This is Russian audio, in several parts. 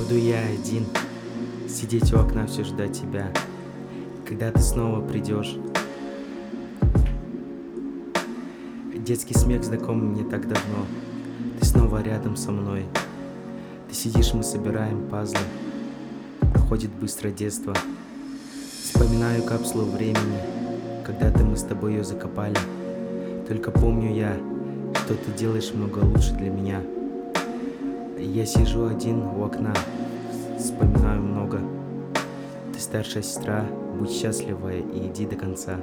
Буду я один, сидеть у окна, все ждать тебя, когда ты снова придешь. Детский смех знакомый мне так давно, ты снова рядом со мной. Ты сидишь, мы собираем пазлы, проходит быстро детство. Вспоминаю капсулу времени, когда-то мы с тобой ее закопали. Только помню я, что ты делаешь много лучше для меня. Я сижу один у окна, вспоминаю много. Ты старшая сестра, будь счастлива и иди до конца.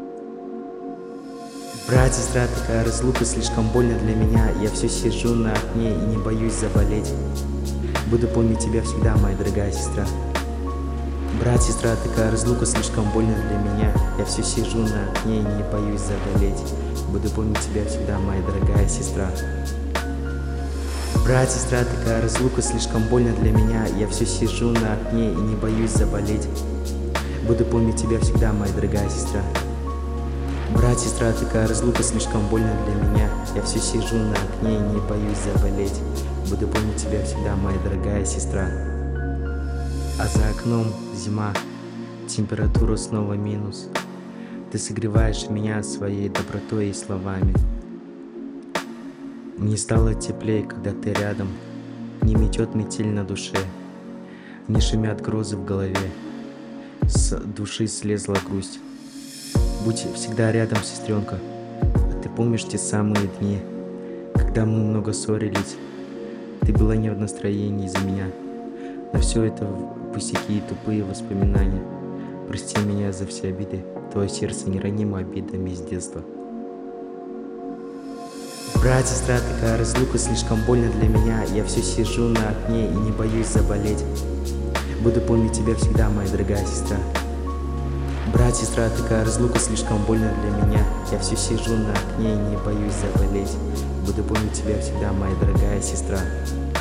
Брат, сестра, такая разлука слишком больно для меня. Я все сижу на окне и не боюсь заболеть. Буду помнить тебя всегда, моя дорогая сестра. Брат, сестра, такая разлука слишком больно для меня. Я все сижу на окне и не боюсь заболеть. Буду помнить тебя всегда, моя дорогая сестра. Брат, сестра, такая разлука слишком больно для меня. Я все сижу на окне и не боюсь заболеть. Буду помнить тебя всегда, моя дорогая сестра. Брат, сестра, такая разлука слишком больно для меня. Я все сижу на окне и не боюсь заболеть. Буду помнить тебя всегда, моя дорогая сестра. А за окном зима, температура снова минус. Ты согреваешь меня своей добротой и словами. Мне стало теплее, когда ты рядом. Не метет метель на душе, не шумят грозы в голове. С души слезла грусть. Будь всегда рядом, сестренка. А ты помнишь те самые дни, когда мы много ссорились? Ты была не в настроении из-за меня. Но все это пустяки и тупые воспоминания. Прости меня за все обиды. Твое сердце неранимо обидами с детства. Брат, сестра, такая разлука слишком больно для меня. Я все сижу на окне и не боюсь заболеть. Буду помнить тебя всегда, моя дорогая сестра. Брат, сестра, такая разлука слишком больно для меня. Я все сижу на окне и не боюсь заболеть. Буду помнить тебя всегда, моя дорогая сестра.